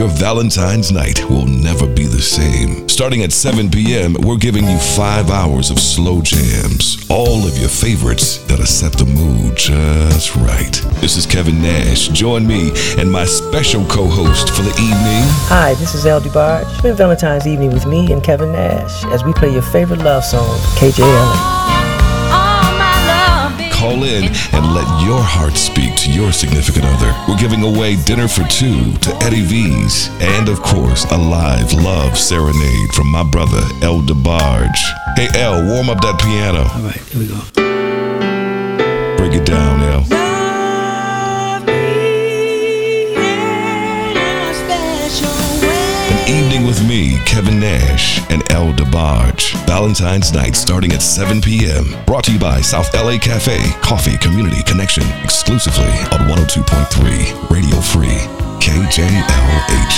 your Valentine's night will never be the same. Starting at 7 p.m., we're giving you 5 hours of slow jams. All of your favorites that'll set the mood just right. This is Kevin Nash. Join me and my special co-host for the evening. Hi, this is El DeBarge. Spend Valentine's evening with me and Kevin Nash as we play your favorite love song, KJLA. Call in and let your heart speak to your significant other. We're giving away dinner for two to Eddie V's. And of course, a live love serenade from my brother, El DeBarge. Hey, El, warm up that piano. All right, here we go. Break it down, El. Evening with me, Kevin Nash, and El DeBarge. Valentine's night starting at 7 p.m. Brought to you by South LA Cafe, Coffee Community Connection, exclusively on 102.3 Radio Free, KJLH.